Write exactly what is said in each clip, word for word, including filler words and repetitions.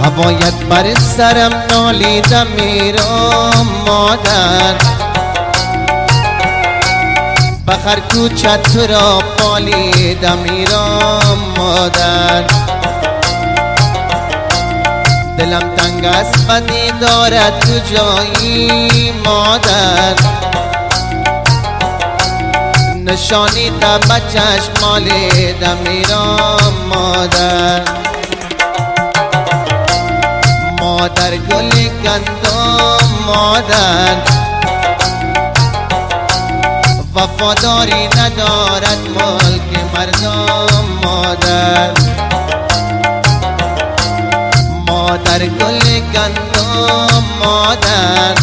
هوایت بر سرم نالیدم میرم مادر، بخر کوچت تو را پالیدم میرم مادر. دلم تنگ است و دیدارت تو جایی مادر، نشانی تا بچش مالیدم میرم مادر. مادر گل گندم مادر، وفاداری ندارد ملک مردم مادر. مادر گل گندم مادر،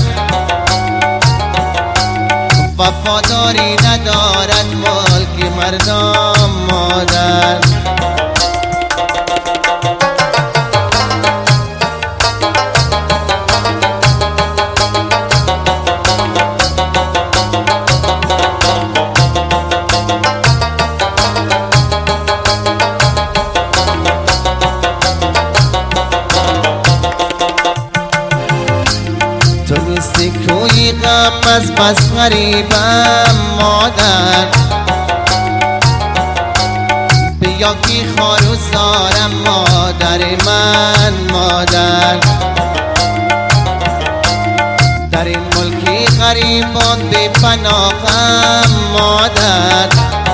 وفاداری ندارد ملک مردم مادر. تو نیستی کوی غم از بس غریبم مادر، بیا کی خارو زارم مادر من مادر. در این ملکی غریبان بی پناهم مادر،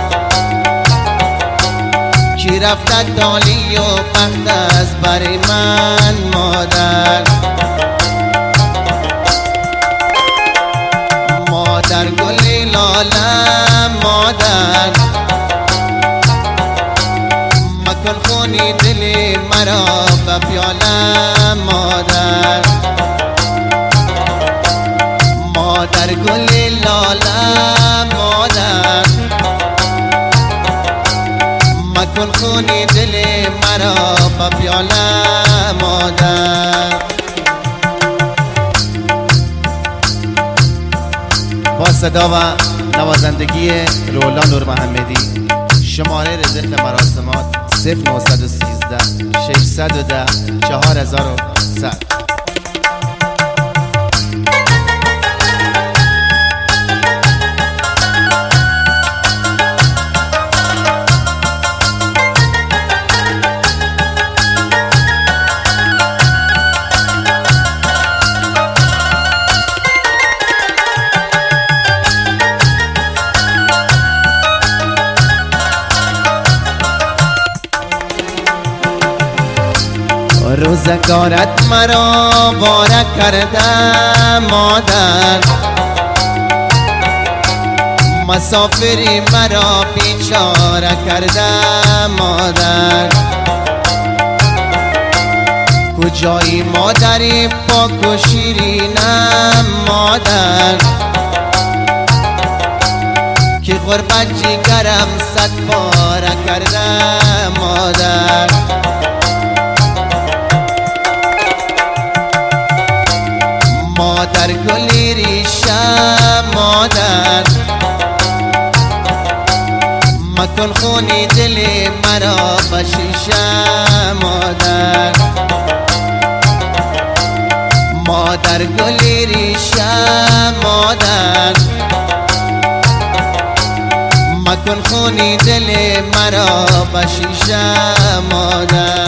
کی رفته دالی و بخت از بر من مادر. مادر گل لاله مادر، مکن خونی دل مرا به پیاله مادر. مادر گل لاله مادر، مکن خونی دل مرا به پیاله مادر. با صدا و نوازندگی رولا نور محمدی، شماره رزق مراسمات صفر نهصد و سیزده ششصد و ده چهار هزار و صد. روزگارت مرا باره کرده مادر، مسافری مرا بیچاره کرده مادر. کجایی مادری پاک و شیرینم مادر، که غربت جگرم صد پاره کرده مادر. مادر گلی ریشه مادر، مکن خونی دل مرا به شیشه مادر. مادر گلی ریشه مادر، مکن خونی دل مرا به شیشه مادر.